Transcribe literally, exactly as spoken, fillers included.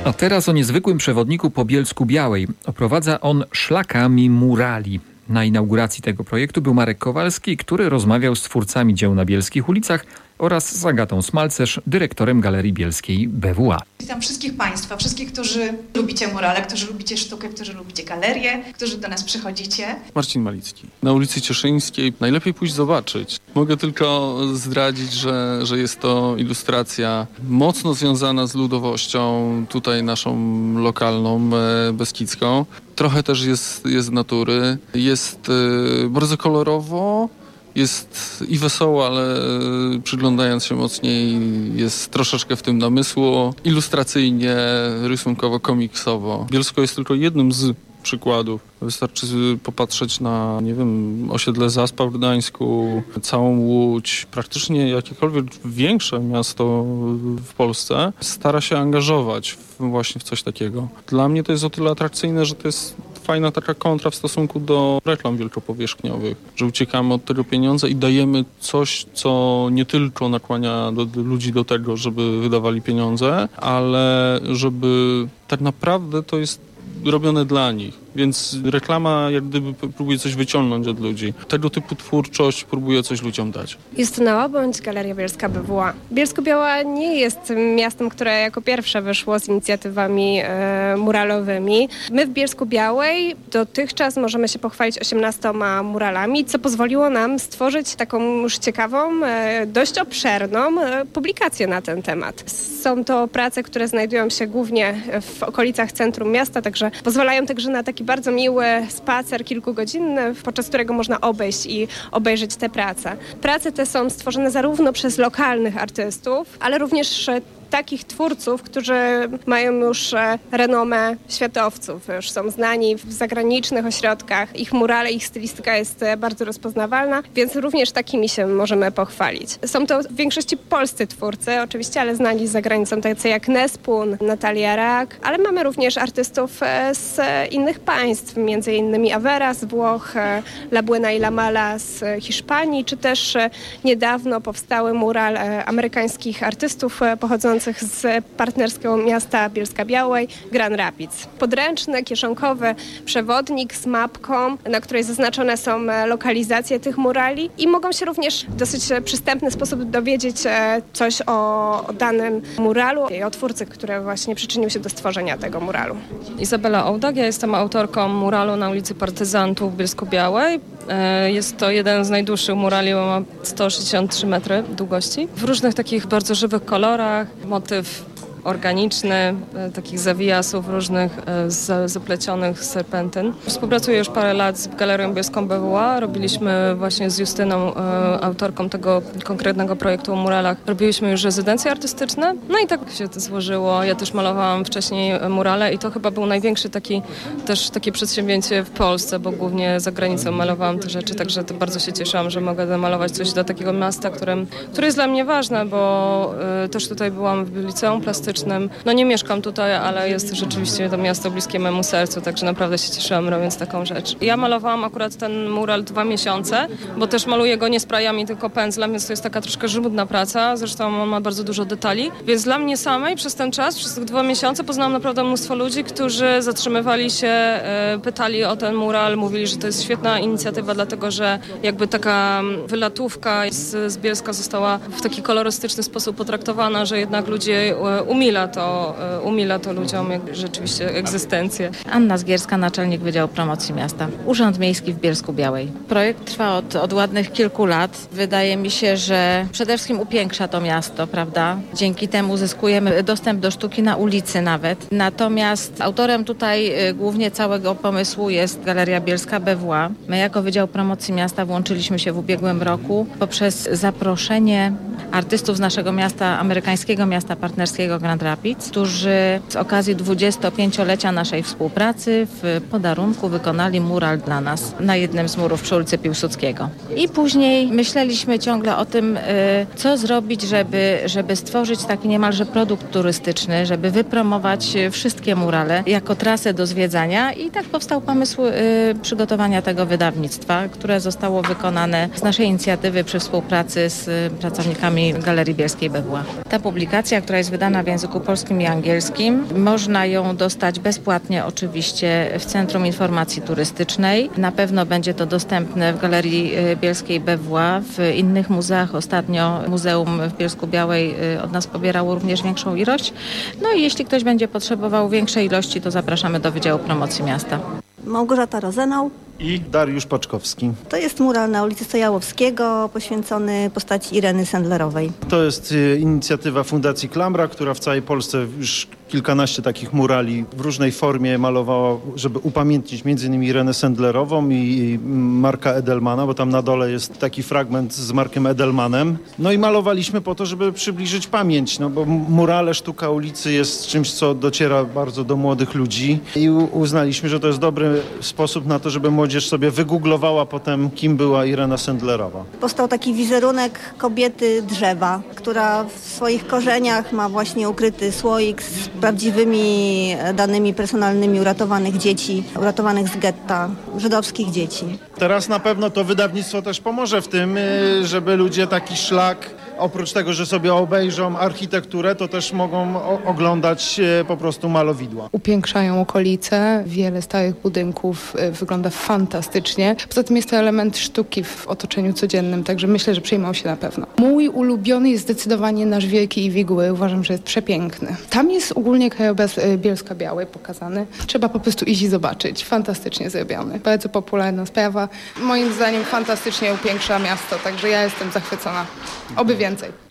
A teraz o niezwykłym przewodniku po Bielsku-Białej. Oprowadza on szlakami murali. Na inauguracji tego projektu był Marek Kowalski, który rozmawiał z twórcami dzieł na bielskich ulicach oraz z Agatą Smalcerz, dyrektorem Galerii Bielskiej B W A. Witam wszystkich Państwa, wszystkich, którzy lubicie murale, którzy lubicie sztukę, którzy lubicie galerię, którzy do nas przychodzicie. Marcin Malicki. Na ulicy Cieszyńskiej najlepiej pójść zobaczyć. Mogę tylko zdradzić, że, że jest to ilustracja mocno związana z ludowością, tutaj naszą lokalną, beskidzką. Trochę też jest, jest z natury. Jest y, bardzo kolorowo. Jest i wesoło, ale przyglądając się mocniej jest troszeczkę w tym namysłu. Ilustracyjnie, rysunkowo, komiksowo. Bielsko jest tylko jednym z przykładów. Wystarczy popatrzeć na, nie wiem, osiedle Zaspa w Gdańsku, całą Łódź, praktycznie jakiekolwiek większe miasto w Polsce stara się angażować w, właśnie w coś takiego. Dla mnie to jest o tyle atrakcyjne, że to jest fajna taka kontra w stosunku do reklam wielkopowierzchniowych, że uciekamy od tego pieniądza i dajemy coś, co nie tylko nakłania do, do ludzi do tego, żeby wydawali pieniądze, ale żeby tak naprawdę to jest robione dla nich, więc reklama jak gdyby próbuje coś wyciągnąć od ludzi. Tego typu twórczość próbuje coś ludziom dać. Justyna Łabądź, Galeria Bielska B W A. Bielsko-Biała nie jest miastem, które jako pierwsze wyszło z inicjatywami e, muralowymi. My w Bielsku-Białej dotychczas możemy się pochwalić osiemnastoma muralami, co pozwoliło nam stworzyć taką już ciekawą, e, dość obszerną e, publikację na ten temat. Są to prace, które znajdują się głównie w okolicach centrum miasta, także pozwalają także na taki bardzo miły spacer kilkugodzinny, podczas którego można obejść i obejrzeć te prace. Prace te są stworzone zarówno przez lokalnych artystów, ale również takich twórców, którzy mają już renomę światowców, już są znani w zagranicznych ośrodkach. Ich murale, ich stylistyka jest bardzo rozpoznawalna, więc również takimi się możemy pochwalić. Są to w większości polscy twórcy, oczywiście, ale znani z zagranicą, tacy jak Nespun, Natalia Rak, ale mamy również artystów z innych państw, między innymi Avera z Włoch, La Buena y la Mala z Hiszpanii, czy też niedawno powstały mural amerykańskich artystów pochodzących z partnerskiego miasta Bielska-Białej, Grand Rapids. Podręczny, kieszonkowy przewodnik z mapką, na której zaznaczone są lokalizacje tych murali i mogą się również w dosyć przystępny sposób dowiedzieć coś o, o danym muralu i o twórcy, który właśnie przyczynił się do stworzenia tego muralu. Izabela Ołdak, ja jestem autorką muralu na ulicy Partyzantów w Bielsku-Białej. Jest to jeden z najdłuższych murali, bo ma sto sześćdziesiąt trzy metry długości. W różnych takich bardzo żywych kolorach, motyw organiczny, takich zawijasów różnych zaplecionych z serpentyn. Współpracuję już parę lat z Galerią Bielską B W A. Robiliśmy właśnie z Justyną, autorką tego konkretnego projektu o muralach. Robiliśmy już rezydencje artystyczne. No i tak się to złożyło. Ja też malowałam wcześniej murale i to chyba był największy taki też takie przedsięwzięcie w Polsce, bo głównie za granicą malowałam te rzeczy, także to bardzo się cieszyłam, że mogę zamalować coś do takiego miasta, którym, które jest dla mnie ważne, bo y, też tutaj byłam w liceum plastycznym. No nie mieszkam tutaj, ale jest rzeczywiście to miasto bliskie memu sercu, także naprawdę się cieszyłam robiąc taką rzecz. Ja malowałam akurat ten mural dwa miesiące, bo też maluję go nie sprayami, tylko pędzlem, więc to jest taka troszkę żmudna praca, zresztą on ma bardzo dużo detali, więc dla mnie samej przez ten czas, przez tych dwa miesiące poznałam naprawdę mnóstwo ludzi, którzy zatrzymywali się, pytali o ten mural, mówili, że to jest świetna inicjatywa, dlatego że jakby taka wylatówka z, z Bielska została w taki kolorystyczny sposób potraktowana, że jednak ludzie umili Umila to, umila to ludziom rzeczywiście egzystencję. Anna Zgierska, naczelnik Wydziału Promocji Miasta. Urząd Miejski w Bielsku-Białej. Projekt trwa od, od ładnych kilku lat. Wydaje mi się, że przede wszystkim upiększa to miasto, prawda? Dzięki temu uzyskujemy dostęp do sztuki na ulicy nawet. Natomiast autorem tutaj głównie całego pomysłu jest Galeria Bielska B W A. My jako Wydział Promocji Miasta włączyliśmy się w ubiegłym roku poprzez zaproszenie artystów z naszego miasta, amerykańskiego miasta partnerskiego Grand Rapids, którzy z okazji dwudziestopięciolecia naszej współpracy w podarunku wykonali mural dla nas na jednym z murów przy ulicy Piłsudskiego. I później myśleliśmy ciągle o tym, co zrobić, żeby, żeby stworzyć taki niemalże produkt turystyczny, żeby wypromować wszystkie murale jako trasę do zwiedzania i tak powstał pomysł przygotowania tego wydawnictwa, które zostało wykonane z naszej inicjatywy przy współpracy z pracownikami Galerii Bielskiej B W A. Ta publikacja, która jest wydana w języku języku polskim i angielskim. Można ją dostać bezpłatnie oczywiście w Centrum Informacji Turystycznej. Na pewno będzie to dostępne w Galerii Bielskiej B W A, w innych muzeach. Ostatnio Muzeum w Bielsku-Białej od nas pobierało również większą ilość. No i jeśli ktoś będzie potrzebował większej ilości, to zapraszamy do Wydziału Promocji Miasta. Małgorzata Rozenał i Dariusz Paczkowski. To jest mural na ulicy Stojałowskiego poświęcony postaci Ireny Sendlerowej. To jest inicjatywa Fundacji Klambra, która w całej Polsce już kilkanaście takich murali w różnej formie malowała, żeby upamiętnić między innymi Irenę Sendlerową i Marka Edelmana, bo tam na dole jest taki fragment z Markiem Edelmanem. No i malowaliśmy po to, żeby przybliżyć pamięć, no bo murale, sztuka ulicy jest czymś, co dociera bardzo do młodych ludzi i uznaliśmy, że to jest dobry sposób na to, żeby młodzież sobie wygooglowała potem, kim była Irena Sendlerowa. Powstał taki wizerunek kobiety drzewa, która w swoich korzeniach ma właśnie ukryty słoik z prawdziwymi danymi personalnymi uratowanych dzieci, uratowanych z getta, żydowskich dzieci. Teraz na pewno to wydawnictwo też pomoże w tym, żeby ludzie taki szlak, oprócz tego, że sobie obejrzą architekturę, to też mogą oglądać po prostu malowidła. Upiększają okolice, wiele stałych budynków wygląda fantastycznie. Poza tym jest to element sztuki w otoczeniu codziennym, także myślę, że przyjmą się na pewno. Mój ulubiony jest zdecydowanie nasz Wielki Iwigły. Uważam, że jest przepiękny. Tam jest ogólnie krajobraz Bielska-Białej pokazany. Trzeba po prostu iść i zobaczyć. Fantastycznie zrobiony. Bardzo popularna sprawa. Moim zdaniem fantastycznie upiększa miasto, także ja jestem zachwycona. Oby więcej.